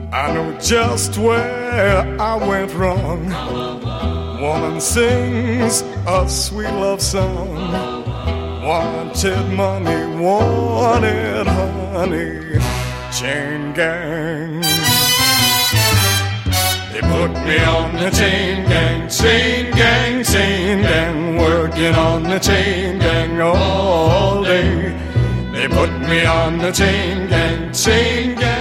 I know just where I went wrong. Woman sings a sweet love song. Wanted money, wanted honey. Chain gang. They put me on the chain gang, chain gang, chain gang. Working on the chain gang all day. They put me on the chain gang, chain gang.